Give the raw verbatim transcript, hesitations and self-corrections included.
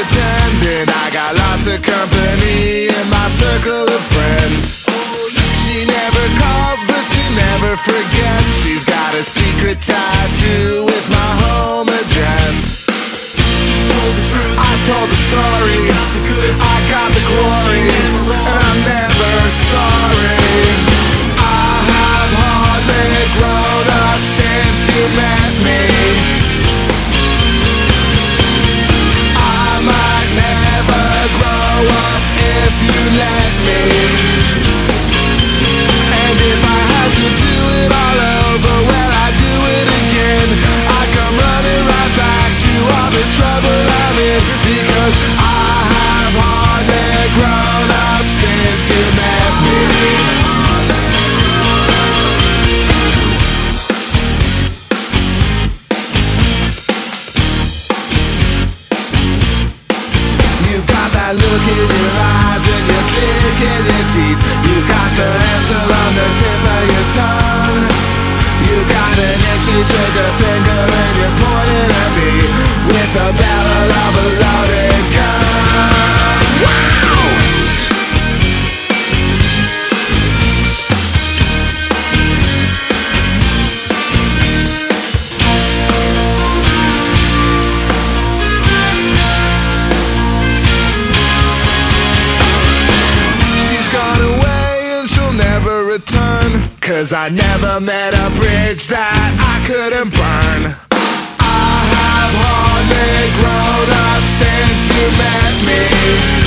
pretending. I got lots of company in my circle of friends. She never calls, but she never forgets. She's got a secret tattoo with my home address. She told the truth, I told the story. She got the goods, I got the glory, and I'm never sorry. I have hardly grown up since you met me. I might never grow up if you let me. And if I had to do it all over, well, I'd do it again. I come running right back to all the trouble I'm in, because I have hardly grown up since you met me. You got that look in your eyes and you click in your teeth. You got the answer on the tip of your tongue. You got an itchy trigger finger and you're pointing at me with the barrel of a loaded gun. Wow! She's gone away and she'll never return, 'cause I never met a bridge that I couldn't burn. I have hardly grown up since you met me.